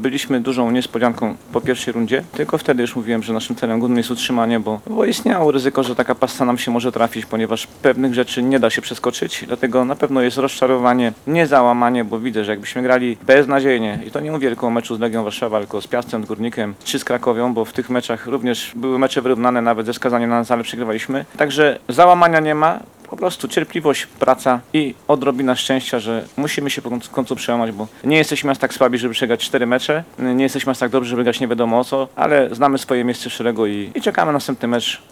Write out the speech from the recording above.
byliśmy dużą niespodzianką po pierwszej rundzie, tylko wtedy już mówiłem, że naszym celem głównym jest utrzymanie, bo istniało ryzyko, że taka pasta nam się może trafić, ponieważ pewnych rzeczy nie da się przeskoczyć, dlatego na pewno jest rozczarowanie, nie załamanie, bo widzę, że jakbyśmy grali beznadziejnie, i to nie mówię tylko o meczu z Legią Warszawa, tylko z Piastem, z Górnikiem czy z Krakowią, bo w tych meczach również były mecze wyrównane, nawet ze skazaniem na nas, ale przegrywaliśmy. Także załamania nie ma. Po prostu cierpliwość, praca i odrobina szczęścia, że musimy się w końcu przełamać, bo nie jesteśmy aż tak słabi, żeby przegrać 4 mecze, nie jesteśmy aż tak dobrzy, żeby grać nie wiadomo o co, ale znamy swoje miejsce w szeregu i czekamy na następny mecz.